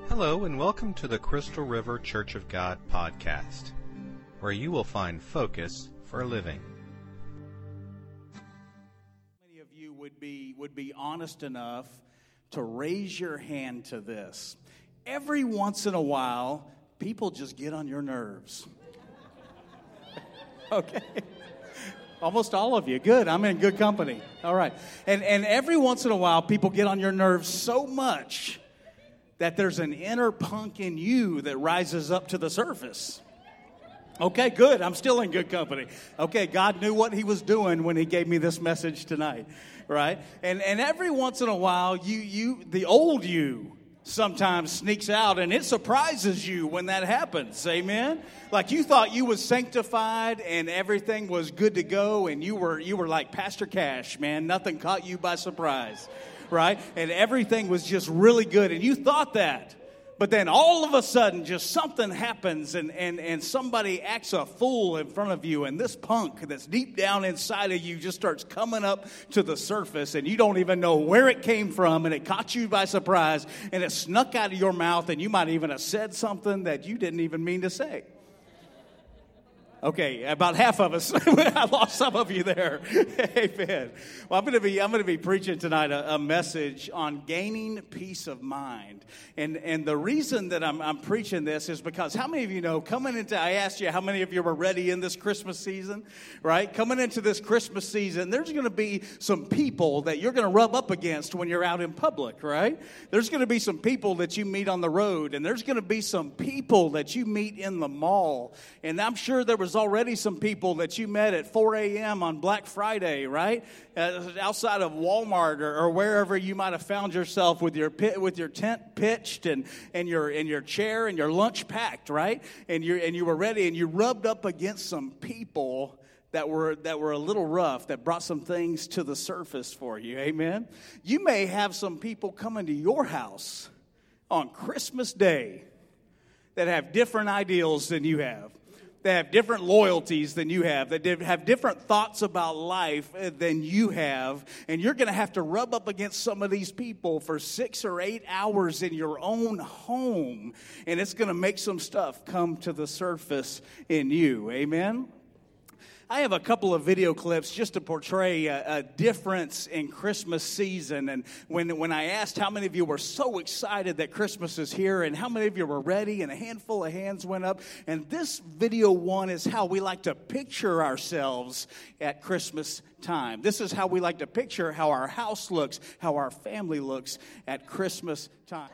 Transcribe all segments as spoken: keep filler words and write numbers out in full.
Hello and welcome to the Crystal River Church of God podcast, where you will find focus for living. Many of you would be would be honest enough to raise your hand to this. Every once in a while, people just get on your nerves. Okay. Almost all of you. Good. I'm in good company. All right. And and every once in a while, people get on your nerves so much that there's an inner punk in you that rises up to the surface. Okay, good. I'm still in good company. Okay, God knew what he was doing when he gave me this message tonight, right? And and every once in a while, you you the old you sometimes sneaks out, and it surprises you when that happens. Amen. Like you thought you was sanctified and everything was good to go, and you were you were like Pastor Cash, man. Nothing caught you by surprise, right? And everything was just really good, and you thought that. But then all of a sudden, just something happens, and, and, and somebody acts a fool in front of you, and this punk that's deep down inside of you just starts coming up to the surface, and you don't even know where it came from, and it caught you by surprise, and it snuck out of your mouth, and you might even have said something that you didn't even mean to say. Okay, about half of us. I lost some of you there. Amen. Well, I'm going to be I'm going to be preaching tonight a, a message on gaining peace of mind, and and the reason that I'm I'm preaching this is because how many of you know coming into I asked you how many of you were ready in this Christmas season, right? Coming into this Christmas season, there's going to be some people that you're going to rub up against when you're out in public, right? There's going to be some people that you meet on the road, and there's going to be some people that you meet in the mall, and I'm sure there was already some people that you met at four a.m. on Black Friday, right? Uh, outside of Walmart or, or wherever you might have found yourself with your pit, with your tent pitched and, and your and your chair and your lunch packed, right? And you and you were ready, and you rubbed up against some people that were that were a little rough, that brought some things to the surface for you. Amen. You may have some people coming to your house on Christmas Day that have different ideals than you have. They have different loyalties than you have. They have different thoughts about life than you have. And you're going to have to rub up against some of these people for six or eight hours in your own home. And it's going to make some stuff come to the surface in you. Amen? I have a couple of video clips just to portray a, a difference in Christmas season. And when when I asked how many of you were so excited that Christmas is here and how many of you were ready, and a handful of hands went up. And this video one is how we like to picture ourselves at Christmas time. This is how we like to picture how our house looks, how our family looks at Christmas time.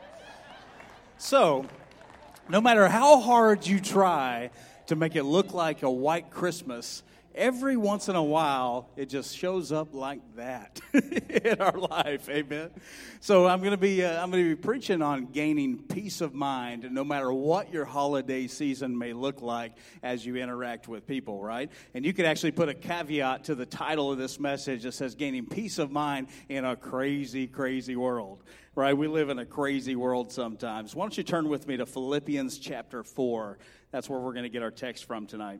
So, no matter how hard you try to make it look like a white Christmas, every once in a while, it just shows up like that in our life, amen. So I'm going to be uh, I'm going to be preaching on gaining peace of mind, no matter what your holiday season may look like as you interact with people, right? And you could actually put a caveat to the title of this message that says "Gaining peace of mind in a crazy, crazy world." Right? We live in a crazy world sometimes. Why don't you turn with me to Philippians chapter four? That's where we're going to get our text from tonight.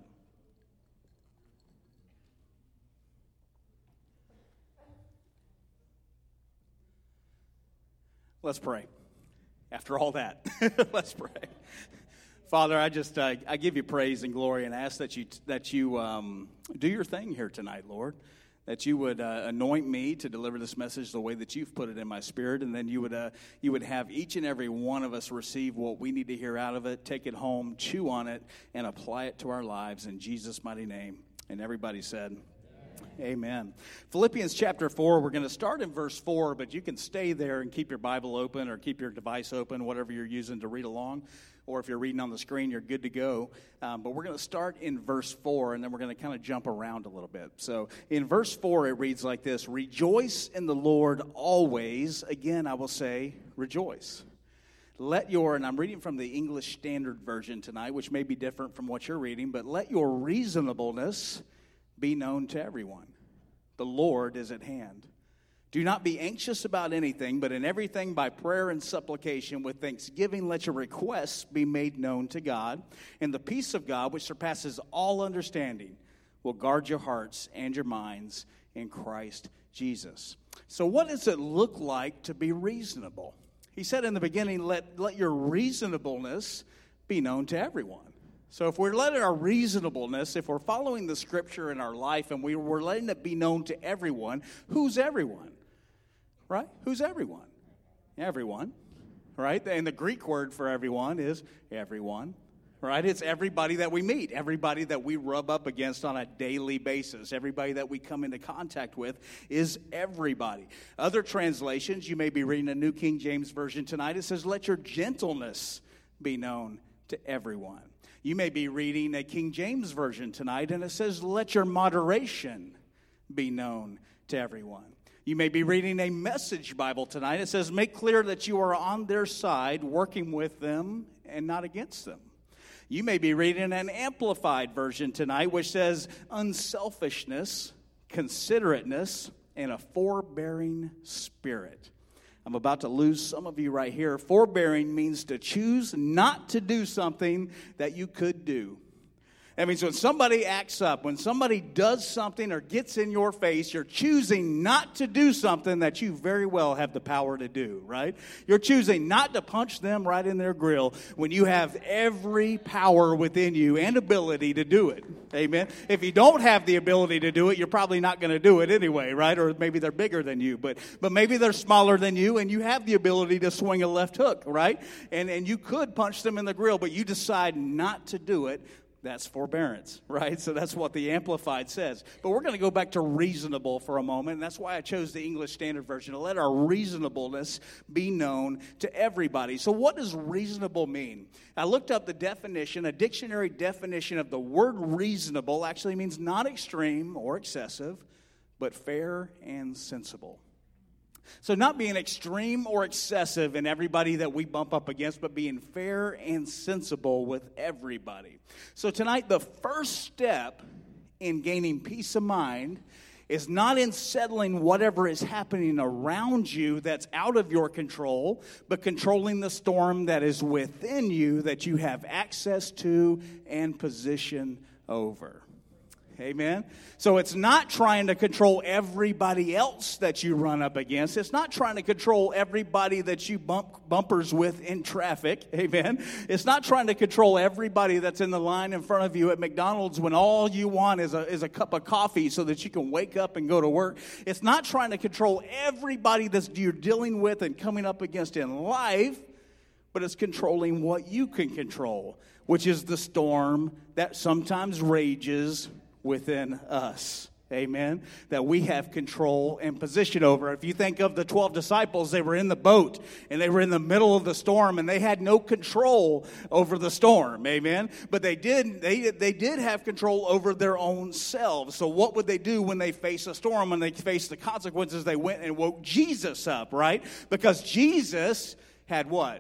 Let's pray. After all that, let's pray. Father, I just uh, I give you praise and glory, and ask that you that you um, do your thing here tonight, Lord. That you would uh, anoint me to deliver this message the way that you've put it in my spirit, and then you would uh, you would have each and every one of us receive what we need to hear out of it, take it home, chew on it, and apply it to our lives in Jesus' mighty name. And everybody said, amen. Philippians chapter four, we're going to start in verse four, but you can stay there and keep your Bible open or keep your device open, whatever you're using to read along. Or if you're reading on the screen, you're good to go. Um, but we're going to start in verse four, and then we're going to kind of jump around a little bit. So in verse four, it reads like this: "Rejoice in the Lord always." Again, I will say, rejoice. Let your, and I'm reading from the English Standard Version tonight, which may be different from what you're reading, but let your reasonableness be known to everyone. The Lord is at hand. Do not be anxious about anything, but in everything by prayer and supplication with thanksgiving let your requests be made known to God. And the peace of God, which surpasses all understanding, will guard your hearts and your minds in Christ Jesus. So what does it look like to be reasonable? He said in the beginning, let, let your reasonableness be known to everyone. So if we're letting our reasonableness, if we're following the Scripture in our life and we, we're letting it be known to everyone, who's everyone? Right? Who's everyone? Everyone. Right? And the Greek word for everyone is everyone. Right? It's everybody that we meet, everybody that we rub up against on a daily basis, everybody that we come into contact with is everybody. Other translations, you may be reading a New King James Version tonight. It says, let your gentleness be known to everyone. You may be reading a King James Version tonight, and it says, let your moderation be known to everyone. You may be reading a Message Bible tonight. It says, make clear that you are on their side, working with them and not against them. You may be reading an Amplified Version tonight, which says, unselfishness, considerateness, and a forbearing spirit. I'm about to lose some of you right here. Forbearing means to choose not to do something that you could do. That means when somebody acts up, when somebody does something or gets in your face, you're choosing not to do something that you very well have the power to do, right? You're choosing not to punch them right in their grill when you have every power within you and ability to do it. Amen? If you don't have the ability to do it, you're probably not going to do it anyway, right? Or maybe they're bigger than you, but but maybe they're smaller than you and you have the ability to swing a left hook, right? And, and you could punch them in the grill, but you decide not to do it. That's forbearance, right? So that's what the Amplified says. But we're going to go back to reasonable for a moment, and that's why I chose the English Standard Version, to let our reasonableness be known to everybody. So what does reasonable mean? I looked up the definition. A dictionary definition of the word reasonable actually means not extreme or excessive, but fair and sensible. So not being extreme or excessive in everybody that we bump up against, but being fair and sensible with everybody. So tonight, the first step in gaining peace of mind is not in settling whatever is happening around you that's out of your control, but controlling the storm that is within you that you have access to and position over. Amen. So it's not trying to control everybody else that you run up against. It's not trying to control everybody that you bump bumpers with in traffic. Amen. It's not trying to control everybody that's in the line in front of you at McDonald's when all you want is a, is a cup of coffee so that you can wake up and go to work. It's not trying to control everybody that you're dealing with and coming up against in life, but it's controlling what you can control, which is the storm that sometimes rages within us. Amen. That we have control and position over. If you think of the twelve disciples, they were in the boat and they were in the middle of the storm and they had no control over the storm. Amen. But they did they they did have control over their own selves. So what would they do when they face a storm, when they face the consequences? They went and woke Jesus up, right? Because Jesus had what?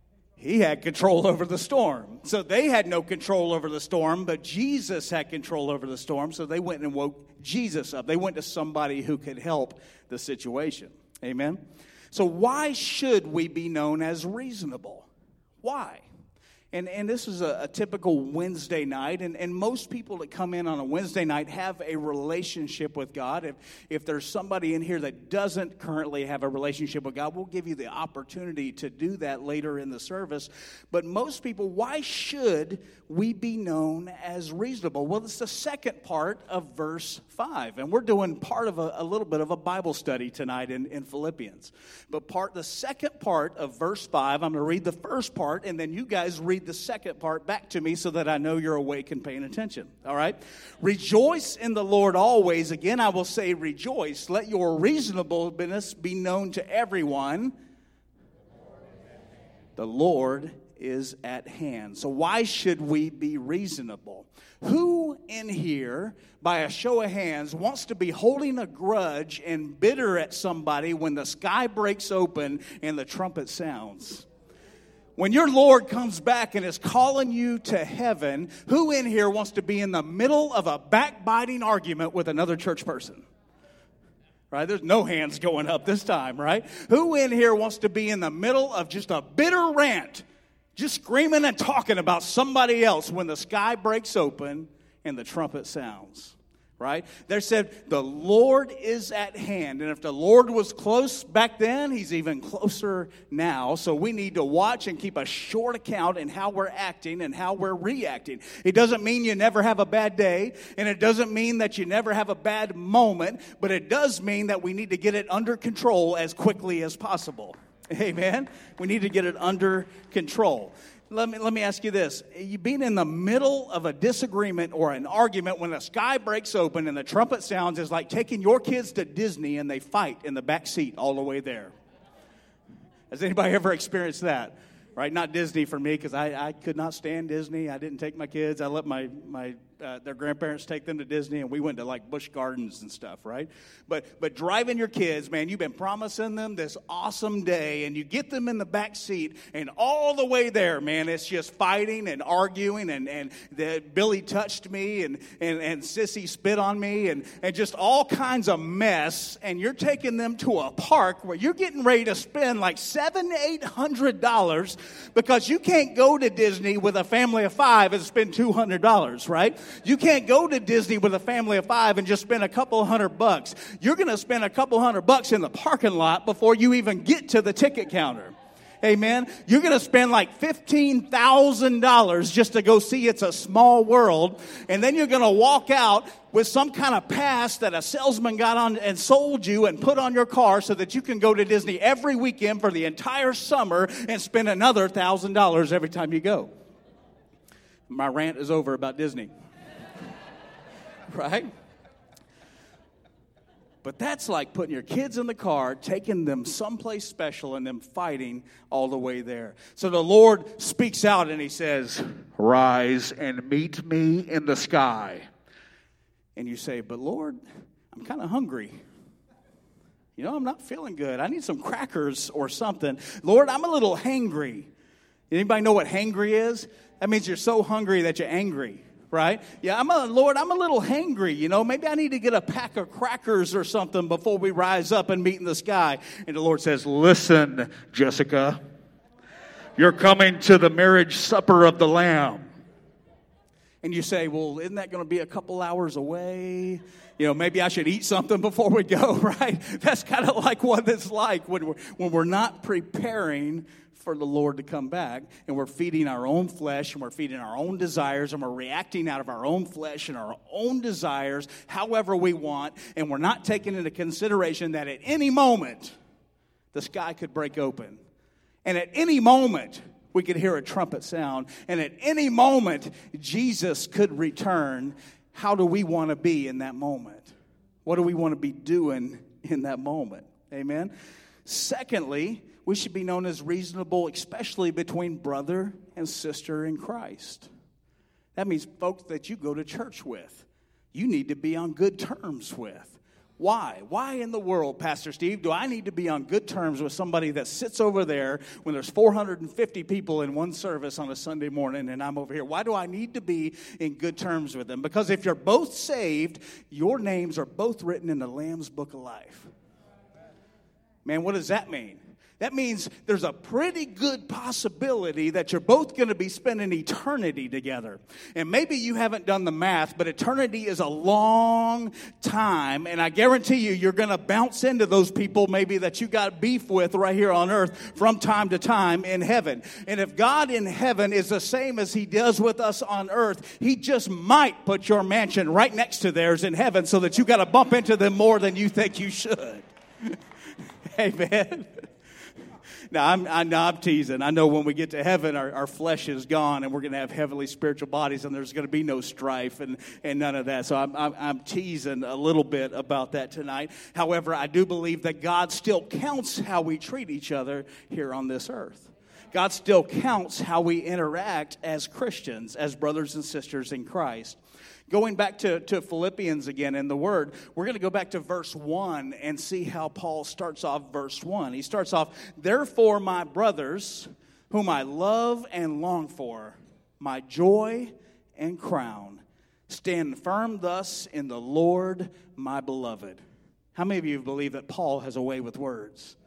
He had control over the storm. So they had no control over the storm, but Jesus had control over the storm. So they went and woke Jesus up. They went to somebody who could help the situation. Amen? So why should we be known as reasonable? Why? And and this is a, a typical Wednesday night, and, and most people that come in on a Wednesday night have a relationship with God. If if there's somebody in here that doesn't currently have a relationship with God, we'll give you the opportunity to do that later in the service. But most people, why should we be known as reasonable? Well, it's the second part of verse five, and we're doing part of a, a little bit of a Bible study tonight in, in Philippians. But part the second part of verse five, I'm going to read the first part, and then you guys read the second part back to me so that I know you're awake and paying attention. All right? Rejoice in the Lord always. Again, I will say rejoice. Let your reasonableness be known to everyone. The Lord is at hand. So why should we be reasonable? Who in here, by a show of hands, wants to be holding a grudge and bitter at somebody when the sky breaks open and the trumpet sounds? When your Lord comes back and is calling you to heaven, who in here wants to be in the middle of a backbiting argument with another church person? Right? There's no hands going up this time, right? Who in here wants to be in the middle of just a bitter rant, just screaming and talking about somebody else when the sky breaks open and the trumpet sounds? right? They said, the Lord is at hand. And if the Lord was close back then, he's even closer now. So we need to watch and keep a short account in how we're acting and how we're reacting. It doesn't mean you never have a bad day, and it doesn't mean that you never have a bad moment, but it does mean that we need to get it under control as quickly as possible. Amen? We need to get it under control. Let me, let me ask you this. You being in the middle of a disagreement or an argument when the sky breaks open and the trumpet sounds is like taking your kids to Disney and they fight in the back seat all the way there. Has anybody ever experienced that? Right? Not Disney for me, because I, I could not stand Disney. I didn't take my kids. I let my, my uh, their grandparents take them to Disney, and we went to like Busch Gardens and stuff, right? But but driving your kids, man, you've been promising them this awesome day, and you get them in the back seat, and all the way there, man, it's just fighting and arguing, and, and the, Billy touched me, and, and, and Sissy spit on me, and, and just all kinds of mess, and you're taking them to a park where you're getting ready to spend like seven, eight hundred dollars, because you can't go to Disney with a family of five and spend two hundred dollars, right? You can't go to Disney with a family of five and just spend a couple hundred bucks. You're going to spend a couple hundred bucks in the parking lot before you even get to the ticket counter. Amen. You're going to spend like fifteen thousand dollars just to go see It's a Small World. And then you're going to walk out with some kind of pass that a salesman got on and sold you and put on your car so that you can go to Disney every weekend for the entire summer and spend another one thousand dollars every time you go. My rant is over about Disney. Right? But that's like putting your kids in the car, taking them someplace special, and them fighting all the way there. So the Lord speaks out and he says, "Rise and meet me in the sky." And you say, "But Lord, I'm kind of hungry. You know, I'm not feeling good. I need some crackers or something. Lord, I'm a little hangry." Anybody know what hangry is? That means you're so hungry that you're angry. Right? Yeah, I'm a, Lord, I'm a little hangry, you know. Maybe I need to get a pack of crackers or something before we rise up and meet in the sky. And the Lord says, "Listen, Jessica, you're coming to the marriage supper of the Lamb." And you say, "Well, isn't that going to be a couple hours away? You know, maybe I should eat something before we go," right? That's kind of like what it's like when we're, when we're not preparing for the Lord to come back, and we're feeding our own flesh, and we're feeding our own desires, and we're reacting out of our own flesh and our own desires however we want, and we're not taking into consideration that at any moment the sky could break open, and at any moment we could hear a trumpet sound, and at any moment Jesus could return. How do we want to be in that moment? What do we want to be doing in that moment? Amen. Secondly, we should be known as reasonable, especially between brother and sister in Christ. That means folks that you go to church with. You need to be on good terms with. Why? Why in the world, Pastor Steve, do I need to be on good terms with somebody that sits over there when there's four hundred fifty people in one service on a Sunday morning and I'm over here? Why do I need to be in good terms with them? Because if you're both saved, your names are both written in the Lamb's Book of Life. Man, what does that mean? That means there's a pretty good possibility that you're both going to be spending eternity together. And maybe you haven't done the math, but eternity is a long time. And I guarantee you, you're going to bounce into those people maybe that you got beef with right here on earth from time to time in heaven. And if God in heaven is the same as he does with us on earth, he just might put your mansion right next to theirs in heaven so that you got to bump into them more than you think you should. Amen. Now, I'm, I know I'm teasing. I know when we get to heaven, our, our flesh is gone, and we're going to have heavenly spiritual bodies, and there's going to be no strife and, and none of that. So I'm, I'm, I'm teasing a little bit about that tonight. However, I do believe that God still counts how we treat each other here on this earth. God still counts how we interact as Christians, as brothers and sisters in Christ. Going back to, to Philippians again in the Word, we're going to go back to verse one and see how Paul starts off verse one. He starts off, "Therefore, my brothers, whom I love and long for, my joy and crown, stand firm thus in the Lord, my beloved." How many of you believe that Paul has a way with words?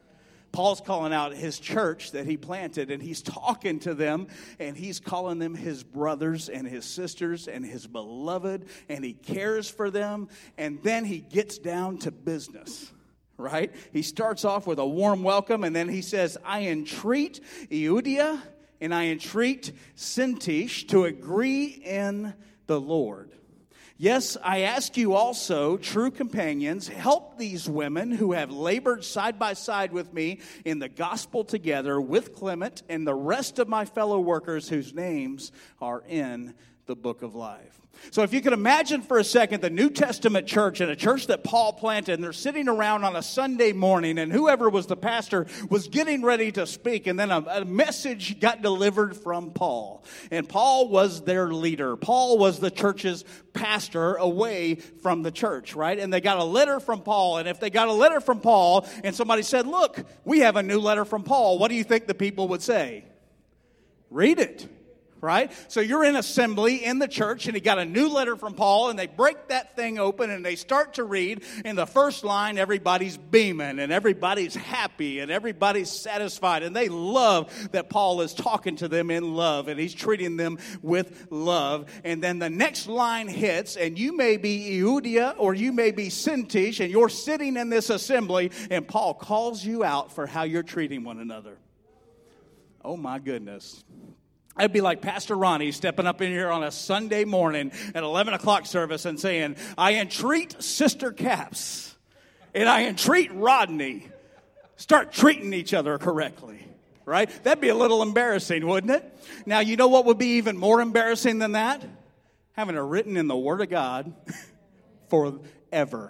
Paul's calling out his church that he planted, and he's talking to them, and he's calling them his brothers and his sisters and his beloved, and he cares for them, and then he gets down to business, right? He starts off with a warm welcome, and then he says, I entreat Euodia and I entreat Syntyche to agree in the Lord. Yes, I ask you also, true companions, help these women who have labored side by side with me in the gospel together with Clement and the rest of my fellow workers whose names are in the book of life. So if you could imagine for a second the New Testament church and a church that Paul planted, and they're sitting around on a Sunday morning, and whoever was the pastor was getting ready to speak, and then a, a message got delivered from Paul. And Paul was their leader. Paul was the church's pastor away from the church, right? And they got a letter from Paul, and if they got a letter from Paul and somebody said, look, we have a new letter from Paul, what do you think the people would say? Read it. Right? So you're in assembly in the church, and you got a new letter from Paul, and they break that thing open, and they start to read. In the first line, everybody's beaming, and everybody's happy, and everybody's satisfied, and they love that Paul is talking to them in love, and he's treating them with love. And then the next line hits, and you may be Euodia, or you may be Syntyche, and you're sitting in this assembly, and Paul calls you out for how you're treating one another. Oh, my goodness. I'd be like Pastor Ronnie stepping up in here on a Sunday morning at eleven o'clock service and saying, I entreat Sister Caps and I entreat Rodney. Start treating each other correctly, right? That'd be a little embarrassing, wouldn't it? Now, you know what would be even more embarrassing than that? Having it written in the Word of God forever.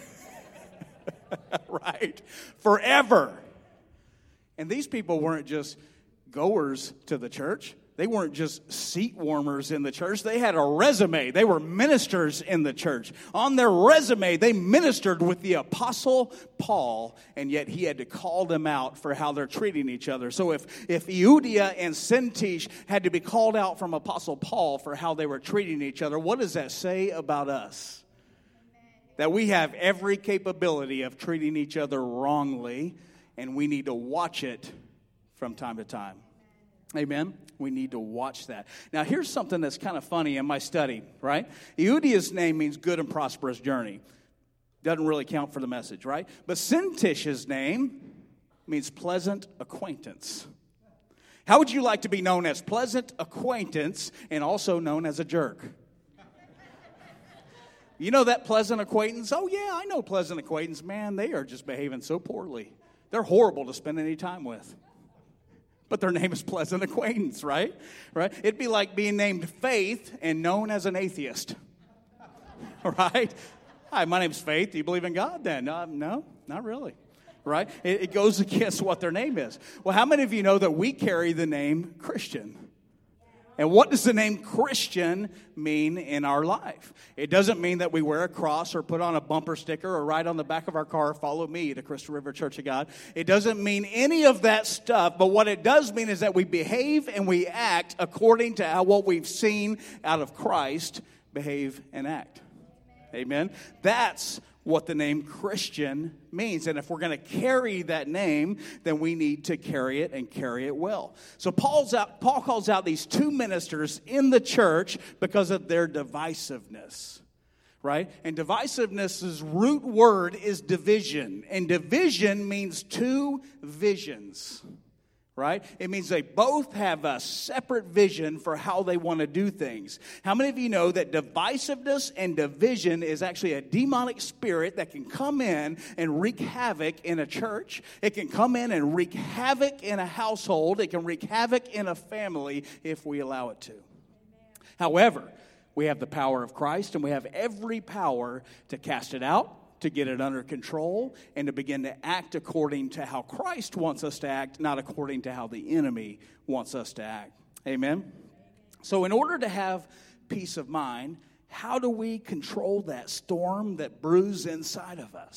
Right? Forever. And these people weren't just goers to the church. They weren't just seat warmers in the church. They had a resume. They were ministers in the church. On their resume, they ministered with the Apostle Paul, and yet he had to call them out for how they're treating each other. So if, if Euodia and Syntyche had to be called out from Apostle Paul for how they were treating each other, what does that say about us? That we have every capability of treating each other wrongly, and we need to watch it from time to time. Amen? We need to watch that. Now, here's something that's kind of funny in my study, right? Euodia's name means good and prosperous journey. Doesn't really count for the message, right? But Syntyche's name means pleasant acquaintance. How would you like to be known as pleasant acquaintance and also known as a jerk? You know that pleasant acquaintance? Oh, yeah, I know pleasant acquaintance. Man, they are just behaving so poorly. They're horrible to spend any time with. But their name is pleasant acquaintance, right? Right? It'd be like being named Faith and known as an atheist. Right? Hi, my name's Faith. Do you believe in God then? Uh, no, not really. Right? It, it goes against what their name is. Well, how many of you know that we carry the name Christian? And what does the name Christian mean in our life? It doesn't mean that we wear a cross or put on a bumper sticker or write on the back of our car, follow me to Crystal River Church of God. It doesn't mean any of that stuff, but what it does mean is that we behave and we act according to how what we've seen out of Christ behave and act. Amen? That's what the name Christian means. And if we're going to carry that name, then we need to carry it and carry it well. So Paul's out, Paul calls out these two ministers in the church because of their divisiveness, right? And divisiveness's root word is division. And division means two visions, right? It means they both have a separate vision for how they want to do things. How many of you know that divisiveness and division is actually a demonic spirit that can come in and wreak havoc in a church? It can come in and wreak havoc in a household. It can wreak havoc in a family if we allow it to. However, we have the power of Christ, and we have every power to cast it out, to get it under control, and to begin to act according to how Christ wants us to act, not according to how the enemy wants us to act. Amen? So in order to have peace of mind, how do we control that storm that brews inside of us?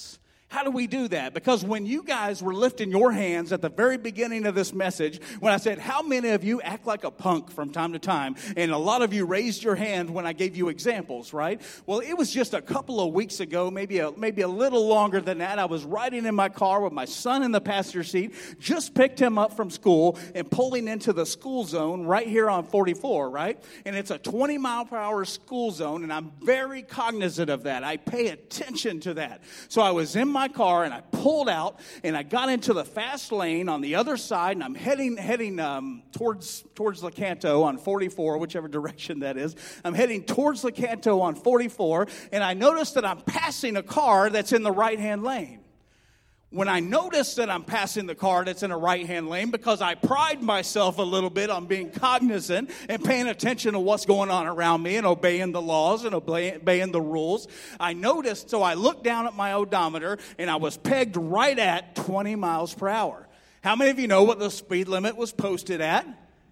How do we do that? Because when you guys were lifting your hands at the very beginning of this message, when I said, how many of you act like a punk from time to time? And a lot of you raised your hand when I gave you examples, right? Well, it was just a couple of weeks ago, maybe a, maybe a little longer than that. I was riding in my car with my son in the passenger seat, just picked him up from school and pulling into the school zone right here on forty-four, right? And it's a twenty mile per hour school zone, and I'm very cognizant of that. I pay attention to that. So I was in my car and I pulled out and I got into the fast lane on the other side, and I'm heading heading um, towards towards Lecanto on forty-four, whichever direction that is. I'm heading towards Lecanto on forty-four, and I noticed that I'm passing a car that's in the right-hand lane. When I notice that I'm passing the car that's in a right-hand lane, because I pride myself a little bit on being cognizant and paying attention to what's going on around me and obeying the laws and obeying the rules, I noticed, so I looked down at my odometer, and I was pegged right at twenty miles per hour. How many of you know what the speed limit was posted at?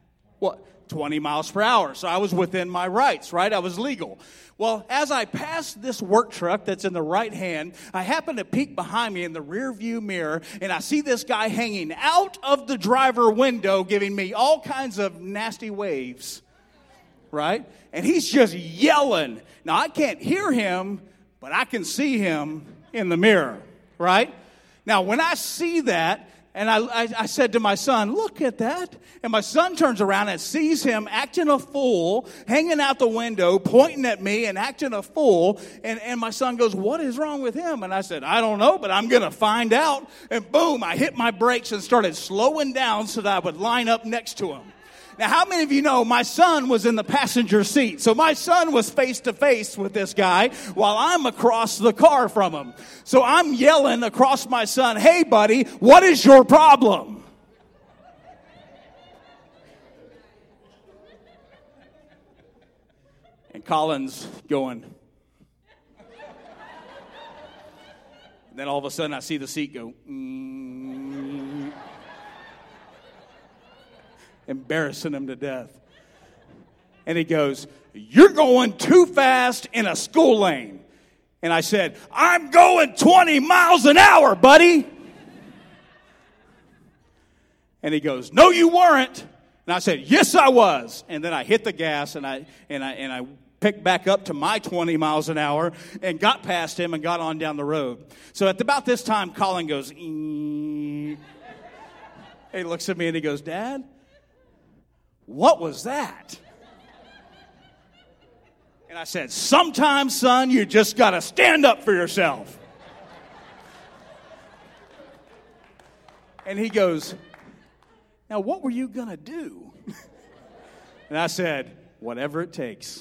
What? twenty miles per hour. So I was within my rights, right? I was legal. Well, as I passed this work truck that's in the right hand, I happen to peek behind me in the rear view mirror, and I see this guy hanging out of the driver window giving me all kinds of nasty waves, right? And he's just yelling. Now, I can't hear him, but I can see him in the mirror, right? Now, when I see that, and I, I, I said to my son, look at that. And my son turns around and sees him acting a fool, hanging out the window, pointing at me and acting a fool. And, and my son goes, what is wrong with him? And I said, I don't know, but I'm going to find out. And boom, I hit my brakes and started slowing down so that I would line up next to him. Now, how many of you know my son was in the passenger seat? So my son was face to face with this guy while I'm across the car from him. So I'm yelling across my son, hey, buddy, what is your problem? And Colin's going. And then all of a sudden I see the seat go, mm. Embarrassing him to death. And he goes, you're going too fast in a school lane. And I said, I'm going twenty miles an hour, buddy. And he goes, no, you weren't. And I said, yes, I was. And then I hit the gas and I and I and I picked back up to my twenty miles an hour and got past him and got on down the road. So at about this time, Colin goes, ee. He looks at me and he goes, Dad, what was that? And I said, sometimes, son, you just got to stand up for yourself. And he goes, now what were you going to do? And I said, whatever it takes.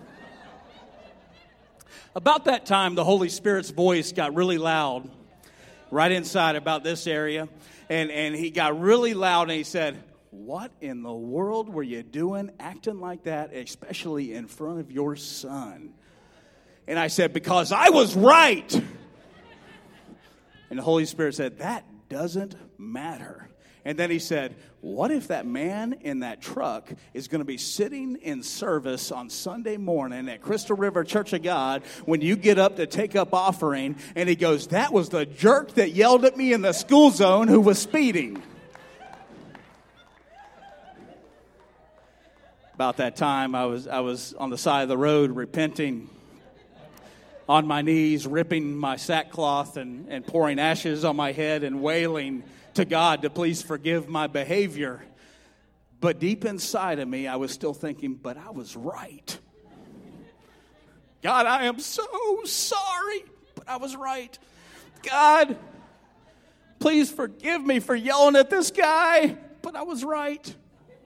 About that time, the Holy Spirit's voice got really loud right inside about this area. And, and he got really loud and he said, what in the world were you doing acting like that, especially in front of your son? And I said, because I was right. And the Holy Spirit said, that doesn't matter. And then he said, what if that man in that truck is going to be sitting in service on Sunday morning at Crystal River Church of God when you get up to take up offering? And he goes, that was the jerk that yelled at me in the school zone who was speeding. About that time, I was I was on the side of the road repenting, on my knees, ripping my sackcloth and, and pouring ashes on my head and wailing to God to please forgive my behavior. But deep inside of me, I was still thinking, but I was right. God, I am so sorry, but I was right. God, please forgive me for yelling at this guy, but I was right.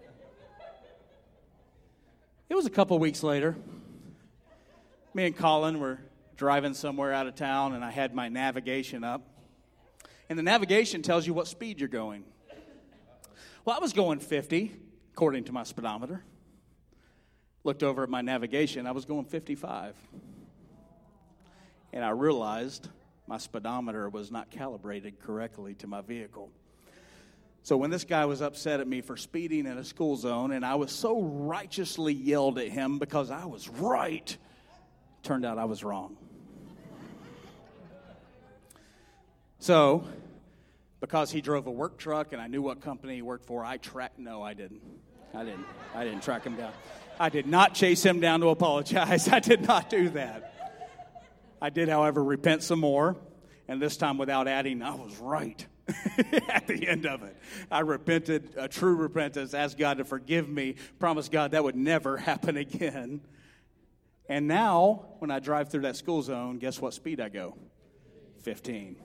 It was a couple weeks later. Me and Colin were driving somewhere out of town, and I had my navigation up. And the navigation tells you what speed you're going. Well, I was going fifty, according to my speedometer. Looked over at my navigation, I was going fifty-five. And I realized my speedometer was not calibrated correctly to my vehicle. So when this guy was upset at me for speeding in a school zone, and I was so righteously yelled at him because I was right, turned out I was wrong. So, because he drove a work truck and I knew what company he worked for, I tracked, no, I didn't. I didn't. I didn't track him down. I did not chase him down to apologize. I did not do that. I did, however, repent some more, and this time without adding, I was right at the end of it. I repented, a true repentance, asked God to forgive me, promised God that would never happen again. And now, when I drive through that school zone, guess what speed I go? fifteen.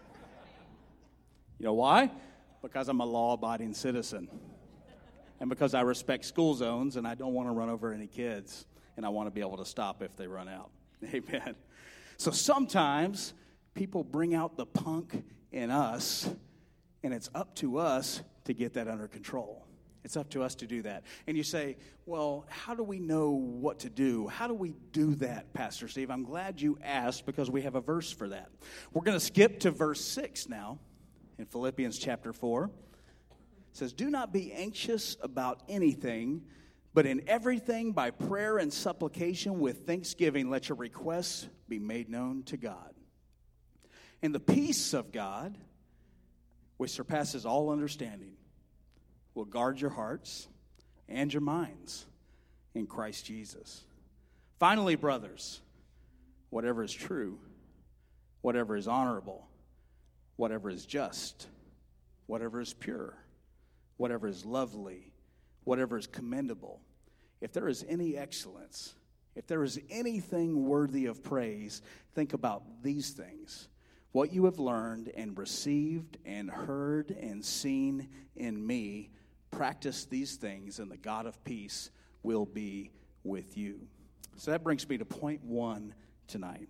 You know why? Because I'm a law-abiding citizen. And because I respect school zones and I don't want to run over any kids. And I want to be able to stop if they run out. Amen. So sometimes people bring out the punk in us, and it's up to us to get that under control. It's up to us to do that. And you say, well, how do we know what to do? How do we do that, Pastor Steve? I'm glad you asked because we have a verse for that. We're going to skip to verse six now in Philippians chapter four. It says, do not be anxious about anything, but in everything by prayer and supplication with thanksgiving, let your requests be made known to God. And the peace of God, which surpasses all understanding, will guard your hearts and your minds in Christ Jesus. Finally, brothers, whatever is true, whatever is honorable, whatever is just, whatever is pure, whatever is lovely, whatever is commendable, if there is any excellence, if there is anything worthy of praise, think about these things. What you have learned and received and heard and seen in me, practice these things, and the God of peace will be with you. So that brings me to point one tonight.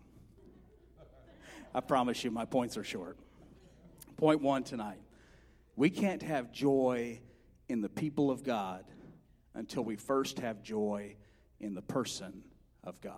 I promise you my points are short. Point one tonight. We can't have joy in the people of God until we first have joy in the person of God.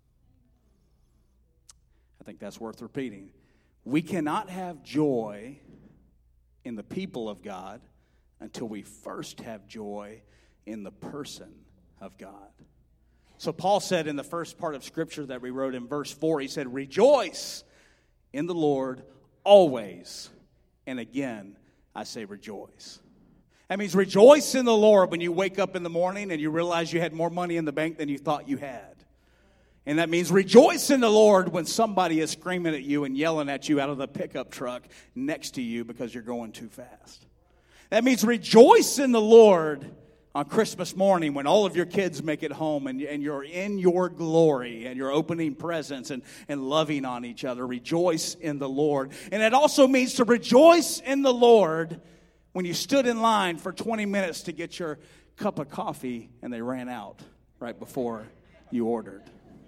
I think that's worth repeating. We cannot have joy in the people of God until we first have joy in the person of God. So Paul said in the first part of Scripture that we wrote in verse four, he said, rejoice in the Lord always. And again, I say rejoice. That means rejoice in the Lord when you wake up in the morning and you realize you had more money in the bank than you thought you had. And that means rejoice in the Lord when somebody is screaming at you and yelling at you out of the pickup truck next to you because you're going too fast. That means rejoice in the Lord on Christmas morning when all of your kids make it home and, and you're in your glory and you're opening presents and, and loving on each other. Rejoice in the Lord. And it also means to rejoice in the Lord when you stood in line for twenty minutes to get your cup of coffee and they ran out right before you ordered.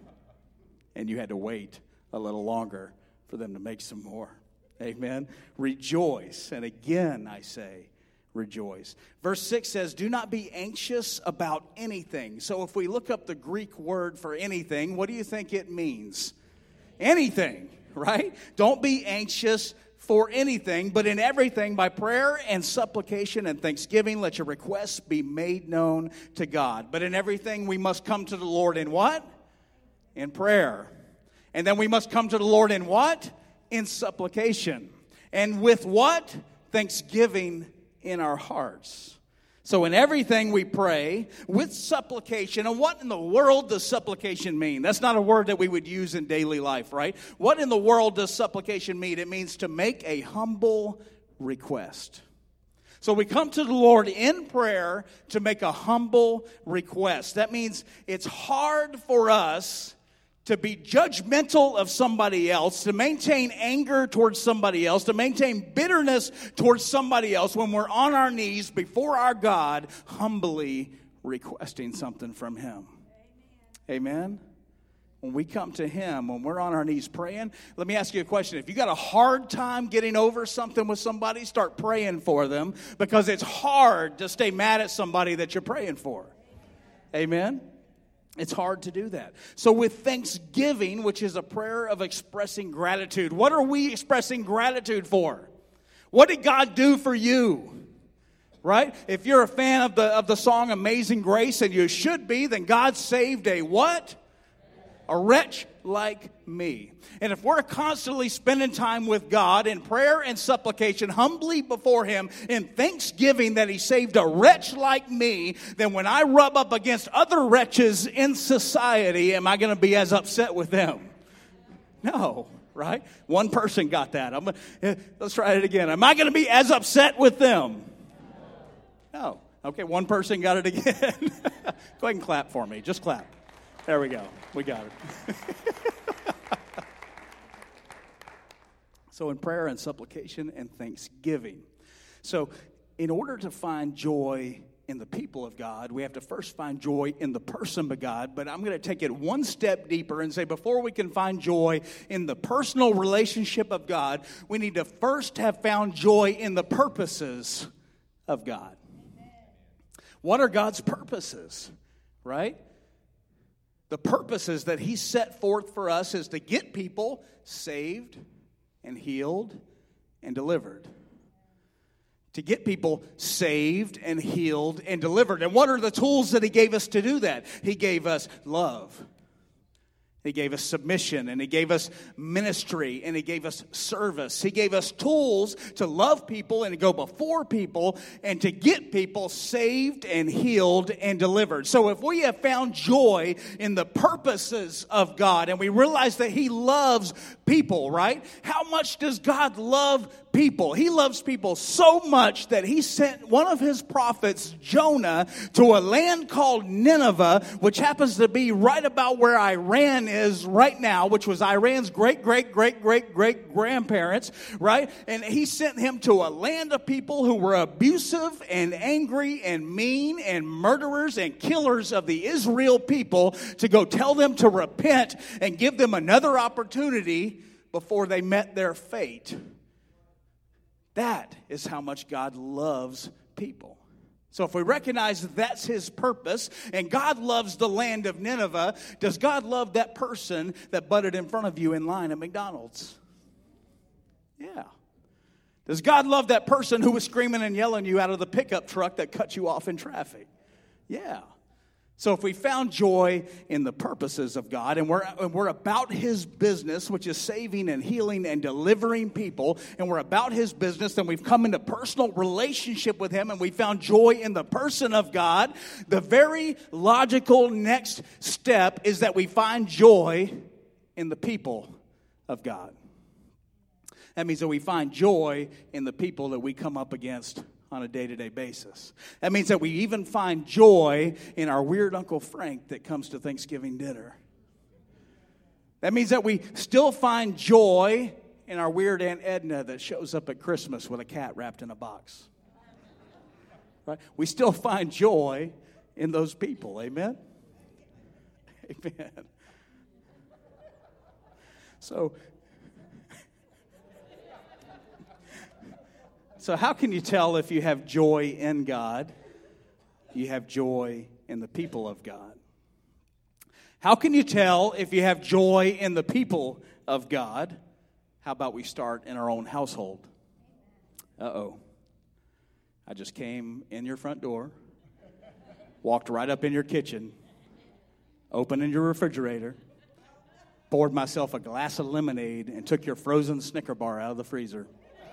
And you had to wait a little longer for them to make some more. Amen. Rejoice. And again, I say, rejoice. Verse six says, do not be anxious about anything. So if we look up the Greek word for anything, what do you think it means? Anything, right? Don't be anxious for anything, but in everything by prayer and supplication and thanksgiving, let your requests be made known to God. But in everything we must come to the Lord in what? In prayer. And then we must come to the Lord in what? In supplication. And with what? Thanksgiving in our hearts. So in everything we pray with supplication. And what in the world does supplication mean? That's not a word that we would use in daily life, right? What in the world does supplication mean? It means to make a humble request. So we come to the Lord in prayer to make a humble request. That means it's hard for us to be judgmental of somebody else, to maintain anger towards somebody else, to maintain bitterness towards somebody else when we're on our knees before our God, humbly requesting something from Him. Amen? Amen? When we come to Him, when we're on our knees praying, let me ask you a question. If you got a hard time getting over something with somebody, start praying for them, because it's hard to stay mad at somebody that you're praying for. Amen? It's hard to do that. So with thanksgiving, which is a prayer of expressing gratitude, what are we expressing gratitude for? What did God do for you? Right? If you're a fan of the of the song Amazing Grace, and you should be, then God saved a what? a wretch like me. And if we're constantly spending time with God in prayer and supplication, humbly before Him, in thanksgiving that He saved a wretch like me, then when I rub up against other wretches in society, am I going to be as upset with them? No, right? One person got that. I'm, let's try it again. Am I going to be as upset with them? No. Okay, one person got it again. Go ahead and clap for me. Just clap. There we go. We got it. So in prayer and supplication and thanksgiving. So in order to find joy in the people of God, we have to first find joy in the person of God. But I'm going to take it one step deeper and say before we can find joy in the personal relationship of God, we need to first have found joy in the purposes of God. What are God's purposes, right? The purposes that He set forth for us is to get people saved and healed and delivered. To get people saved and healed and delivered. And what are the tools that He gave us to do that? He gave us love. He gave us submission, and He gave us ministry, and He gave us service. He gave us tools to love people and to go before people and to get people saved and healed and delivered. So if we have found joy in the purposes of God and we realize that He loves people, right? How much does God love people? He loves people so much that He sent one of His prophets, Jonah, to a land called Nineveh, which happens to be right about where Iran is right now, which was Iran's great, great, great, great, great grandparents, right? And He sent him to a land of people who were abusive and angry and mean and murderers and killers of the Israel people to go tell them to repent and give them another opportunity before they met their fate. That is how much God loves people. So if we recognize that that's His purpose, and God loves the land of Nineveh, does God love that person that butted in front of you in line at McDonald's? Yeah. Does God love that person who was screaming and yelling you out of the pickup truck that cut you off in traffic? Yeah. So if we found joy in the purposes of God, and we're, and we're about His business, which is saving and healing and delivering people, and we're about His business, then we've come into personal relationship with Him, and we found joy in the person of God, the very logical next step is that we find joy in the people of God. That means that we find joy in the people that we come up against on a day-to-day basis. That means that we even find joy in our weird Uncle Frank that comes to Thanksgiving dinner. That means that we still find joy in our weird Aunt Edna that shows up at Christmas with a cat wrapped in a box. Right? We still find joy in those people. Amen? Amen. So, So how can you tell if you have joy in God, you have joy in the people of God? How can you tell if you have joy in the people of God? How about we start in our own household? Uh-oh. I just came in your front door, walked right up in your kitchen, opened in your refrigerator, poured myself a glass of lemonade, and took your frozen Snicker bar out of the freezer.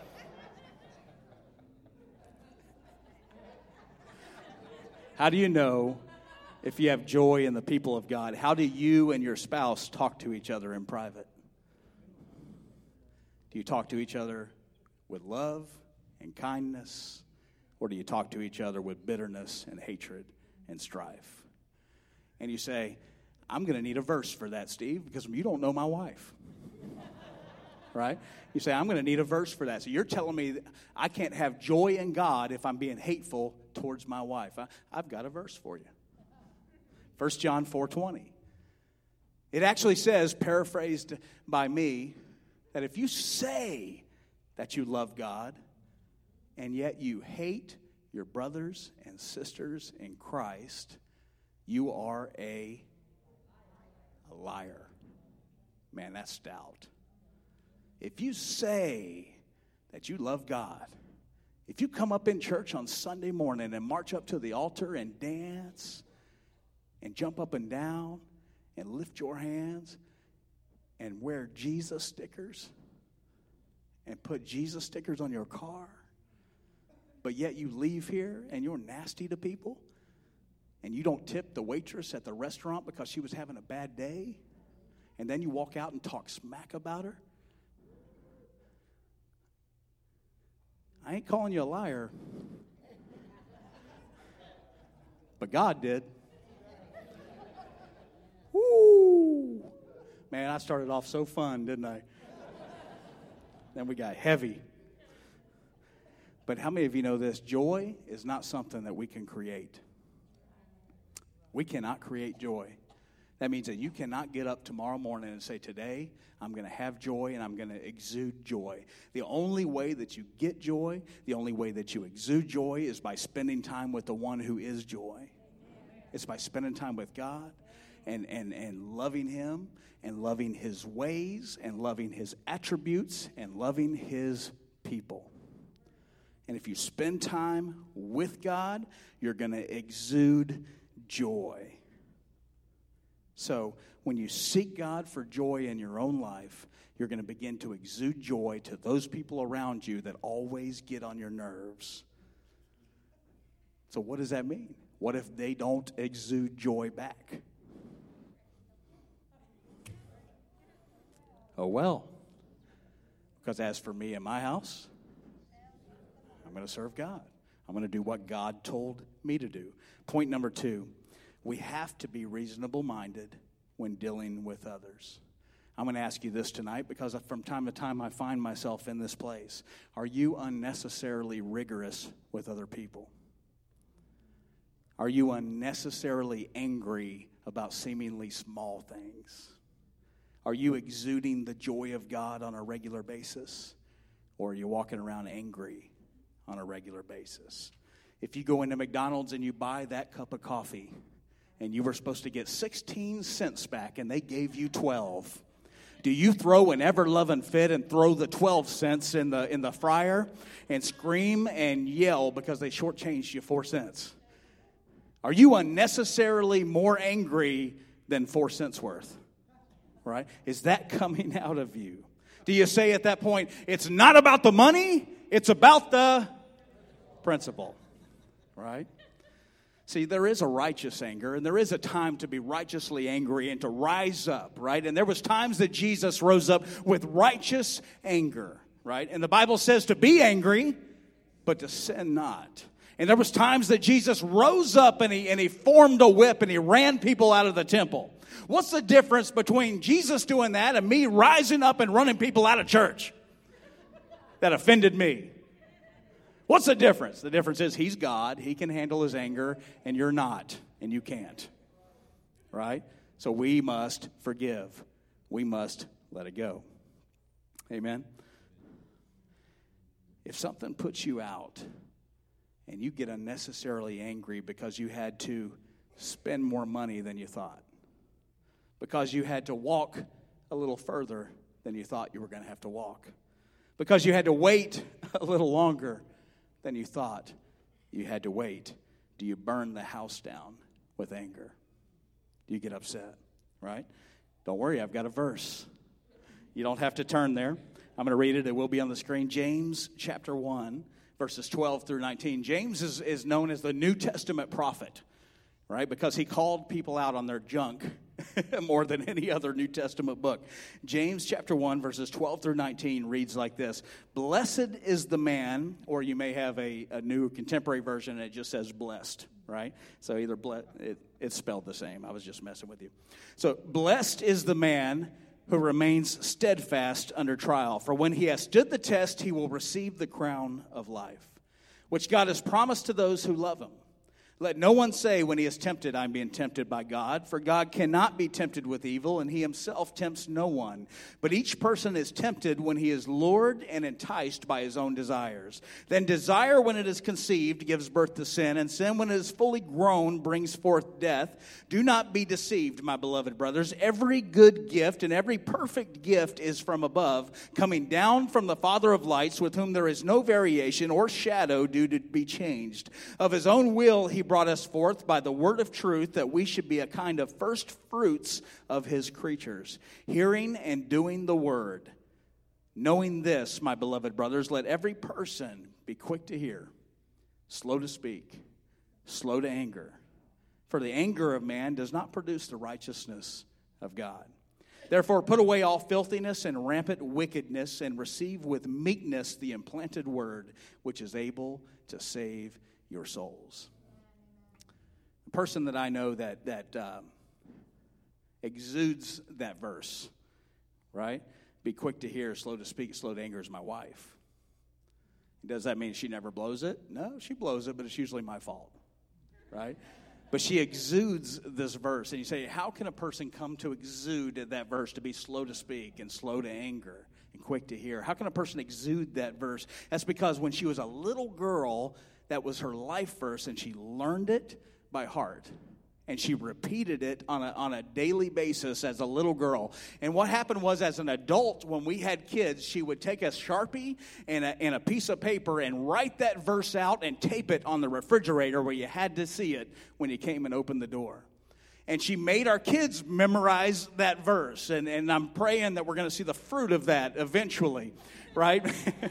How do you know if you have joy in the people of God? How do you and your spouse talk to each other in private? Do you talk to each other with love and kindness? Or do you talk to each other with bitterness and hatred and strife? And you say, I'm going to need a verse for that, Steve, because you don't know my wife. Right? You say, I'm going to need a verse for that. So you're telling me that I can't have joy in God if I'm being hateful towards my wife. I, I've got a verse for you. First John four twenty. It actually says, paraphrased by me, that if you say that you love God and yet you hate your brothers and sisters in Christ, you are a, a liar. Man, that's stout. If you say that you love God, if you come up in church on Sunday morning and march up to the altar and dance and jump up and down and lift your hands and wear Jesus stickers and put Jesus stickers on your car, but yet you leave here and you're nasty to people and you don't tip the waitress at the restaurant because she was having a bad day, and then you walk out and talk smack about her? I ain't calling you a liar, but God did. Woo! Man, I started off so fun, didn't I? Then we got heavy. But how many of you know this? Joy is not something that we can create. We cannot create joy. That means that you cannot get up tomorrow morning and say, today I'm going to have joy and I'm going to exude joy. The only way that you get joy, the only way that you exude joy is by spending time with the one who is joy. It's by spending time with God and, and, and loving him and loving his ways and loving his attributes and loving his people. And if you spend time with God, you're going to exude joy. So when you seek God for joy in your own life, you're going to begin to exude joy to those people around you that always get on your nerves. So what does that mean? What if they don't exude joy back? Oh, well. Because as for me and my house, I'm going to serve God. I'm going to do what God told me to do. Point number two, we have to be reasonable-minded when dealing with others. I'm going to ask you this tonight because from time to time I find myself in this place. Are you unnecessarily rigorous with other people? Are you unnecessarily angry about seemingly small things? Are you exuding the joy of God on a regular basis? Or are you walking around angry on a regular basis? If you go into McDonald's and you buy that cup of coffee and you were supposed to get sixteen cents back and they gave you twelve, do you throw an ever-loving fit and throw the twelve cents in the in the fryer and scream and yell because they shortchanged you four cents? Are you unnecessarily more angry than four cents worth? Right? Is that coming out of you? Do you say at that point, it's not about the money, it's about the principle? Right? See, there is a righteous anger, and there is a time to be righteously angry and to rise up, right? And there was times that Jesus rose up with righteous anger, right? And the Bible says to be angry, but to sin not. And there was times that Jesus rose up and he, and he formed a whip and he ran people out of the temple. What's the difference between Jesus doing that and me rising up and running people out of church that offended me? What's the difference? The difference is he's God. He can handle his anger, and you're not, and you can't. Right? So we must forgive. We must let it go. Amen? If something puts you out and you get unnecessarily angry because you had to spend more money than you thought, because you had to walk a little further than you thought you were going to have to walk, because you had to wait a little longer than you thought you had to wait, do you burn the house down with anger? Do you get upset? Right? Don't worry, I've got a verse. You don't have to turn there. I'm going to read it. It will be on the screen. James chapter one, verses twelve through nineteen. James is, is known as the New Testament prophet, right? Because he called people out on their junk more than any other New Testament book. James chapter one, verses twelve through nineteen reads like this. Blessed is the man, or you may have a, a new contemporary version and it just says blessed, right? So either ble- it, it's spelled the same. I was just messing with you. So blessed is the man who remains steadfast under trial. For when he has stood the test, he will receive the crown of life, which God has promised to those who love him. Let no one say when he is tempted, I'm being tempted by God. For God cannot be tempted with evil, and he himself tempts no one. But each person is tempted when he is lured and enticed by his own desires. Then desire, when it is conceived, gives birth to sin. And sin, when it is fully grown, brings forth death. Do not be deceived, my beloved brothers. Every good gift and every perfect gift is from above, coming down from the Father of lights, with whom there is no variation or shadow due to be changed. Of his own will he brought us forth by the word of truth, that we should be a kind of first fruits of his creatures, hearing and doing the word. Knowing this, my beloved brothers, let every person be quick to hear, slow to speak, slow to anger. For the anger of man does not produce the righteousness of God. Therefore, put away all filthiness and rampant wickedness, and receive with meekness the implanted word, which is able to save your souls. The person that I know that that um, exudes that verse, right? Be quick to hear, slow to speak, slow to anger is my wife. Does that mean she never blows it? No, she blows it, but it's usually my fault, right? But she exudes this verse. And you say, how can a person come to exude that verse, to be slow to speak and slow to anger and quick to hear? How can a person exude that verse? That's because when she was a little girl, that was her life verse, and she learned it by heart. And she repeated it on a, on a daily basis as a little girl. And what happened was, as an adult, when we had kids, she would take a Sharpie and a, and a piece of paper and write that verse out and tape it on the refrigerator where you had to see it when you came and opened the door. And she made our kids memorize that verse. And, and I'm praying that we're going to see the fruit of that eventually, right?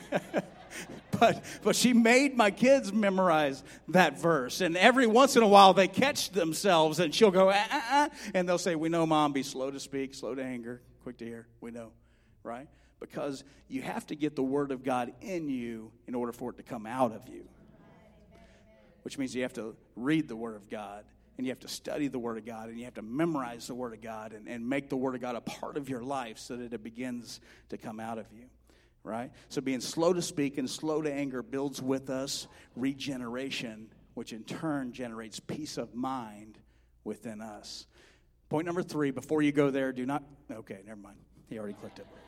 But but she made my kids memorize that verse. And every once in a while they catch themselves, and she'll go, ah, ah, ah, and they'll say, we know, Mom, be slow to speak, slow to anger, quick to hear. We know, right? Because you have to get the word of God in you in order for it to come out of you. Which means you have to read the word of God, and you have to study the word of God, and you have to memorize the word of God, and, and make the word of God a part of your life so that it begins to come out of you. Right? So being slow to speak and slow to anger builds with us regeneration, which in turn generates peace of mind within us. Point number three, before you go there, do not... Okay, never mind. He already clicked it.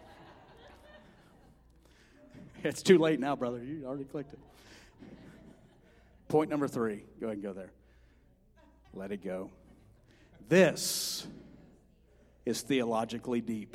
It's too late now, brother. You already clicked it. Point number three. Go ahead and go there. Let it go. This is theologically deep.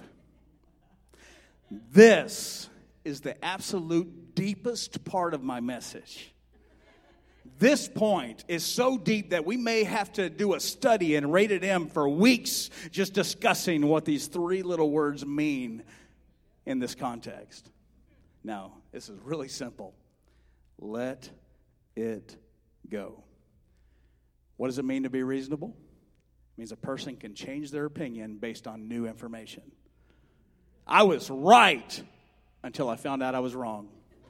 This is the absolute deepest part of my message. This point is so deep that we may have to do a study and Rated M for weeks just discussing what these three little words mean in this context. Now, this is really simple. Let it go. What does it mean to be reasonable? It means a person can change their opinion based on new information. I was right until I found out I was wrong.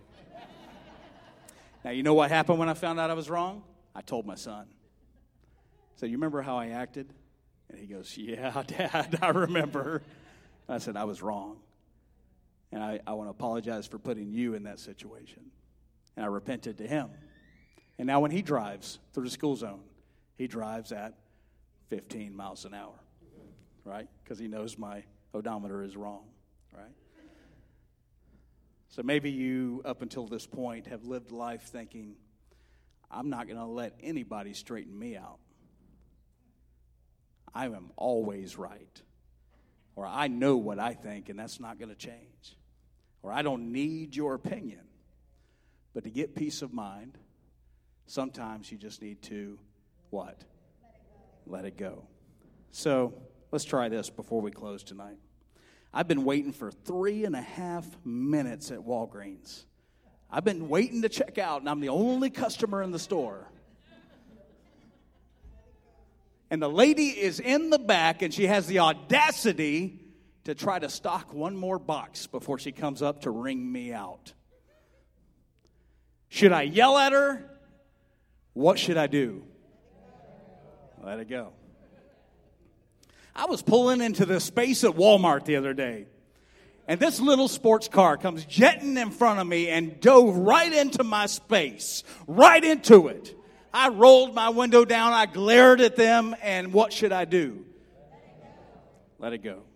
Now, you know what happened when I found out I was wrong? I told my son. I said, you remember how I acted? And he goes, yeah, Dad, I remember. And I said, I was wrong. And I, I want to apologize for putting you in that situation. And I repented to him. And now when he drives through the school zone, he drives at fifteen miles an hour, right? Because he knows my odometer is wrong, right? So maybe you, up until this point, have lived life thinking, I'm not going to let anybody straighten me out. I am always right. Or I know what I think, and that's not going to change. Or I don't need your opinion. But to get peace of mind, sometimes you just need to, what? Let it go. So let's try this before we close tonight. I've been waiting for three and a half minutes at Walgreens. I've been waiting to check out, and I'm the only customer in the store. And the lady is in the back, and she has the audacity to try to stock one more box before she comes up to ring me out. Should I yell at her? What should I do? Let it go. I was pulling into the space at Walmart the other day, and this little sports car comes jetting in front of me and dove right into my space, right into it. I rolled my window down, I glared at them, and what should I do? Let it go.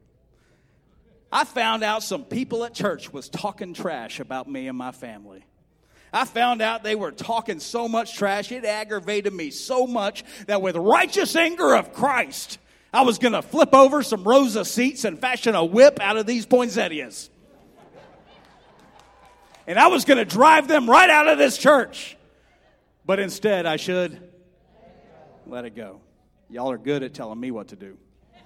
I found out some people at church was talking trash about me and my family. I found out they were talking so much trash, it aggravated me so much that with righteous anger of Christ, I was going to flip over some rows of seats and fashion a whip out of these poinsettias. And I was going to drive them right out of this church. But instead, I should let it go. Y'all are good at telling me what to do.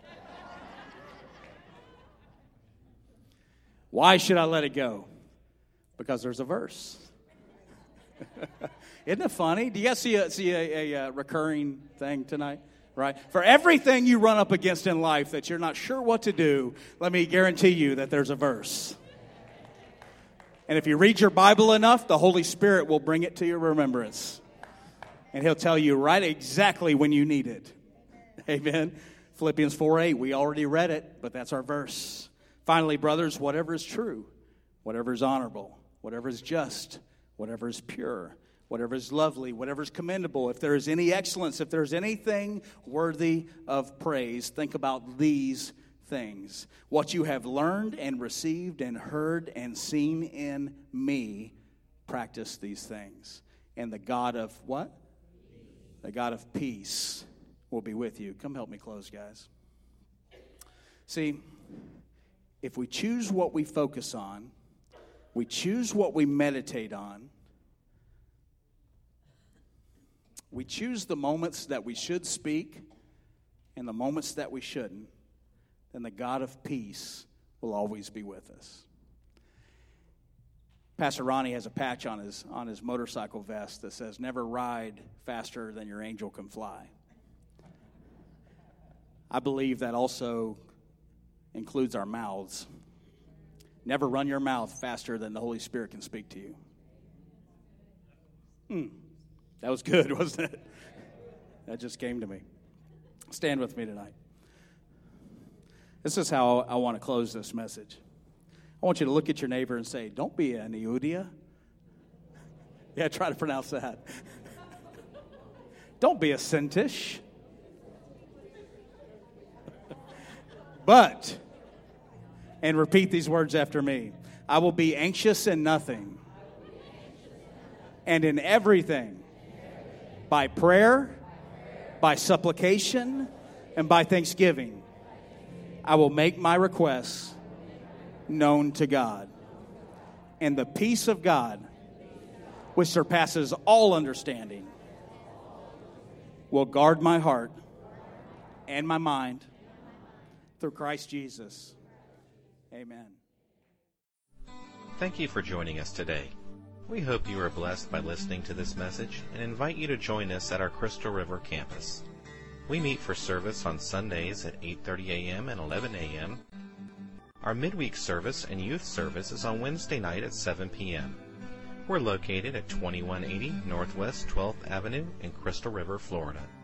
Why should I let it go? Because there's a verse. Isn't it funny? Do you guys see a, see a, a, a recurring thing tonight? Right? For everything you run up against in life that you're not sure what to do, let me guarantee you that there's a verse. And if you read your Bible enough, the Holy Spirit will bring it to your remembrance. And He'll tell you right exactly when you need it. Amen. Philippians four eight, we already read it, but that's our verse. Finally, brothers, whatever is true, whatever is honorable, whatever is just, whatever is pure, whatever is lovely, whatever is commendable, if there is any excellence, if there's anything worthy of praise, think about these things. What you have learned and received and heard and seen in me, practice these things. And the God of what? The God of peace will be with you. Come help me close, guys. See, if we choose what we focus on, we choose what we meditate on, we choose the moments that we should speak and the moments that we shouldn't, then the God of peace will always be with us. Pastor Ronnie has a patch on his on his motorcycle vest that says, "Never ride faster than your angel can fly." I believe that also includes our mouths. Never run your mouth faster than the Holy Spirit can speak to you. Hmm. That was good, wasn't it? That just came to me. Stand with me tonight. This is how I want to close this message. I want you to look at your neighbor and say, "Don't be an Euodia." Yeah, try to pronounce that. Don't be a Syntyche. But, and repeat these words after me, I will be anxious in nothing, and in everything, by prayer, by supplication, and by thanksgiving, I will make my requests known to God. And the peace of God, which surpasses all understanding, will guard my heart and my mind through Christ Jesus. Amen. Thank you for joining us today. We hope you are blessed by listening to this message and invite you to join us at our Crystal River campus. We meet for service on Sundays at eight thirty a.m. and eleven a.m. Our midweek service and youth service is on Wednesday night at seven p.m. We're located at twenty-one eighty Northwest twelfth Avenue in Crystal River, Florida.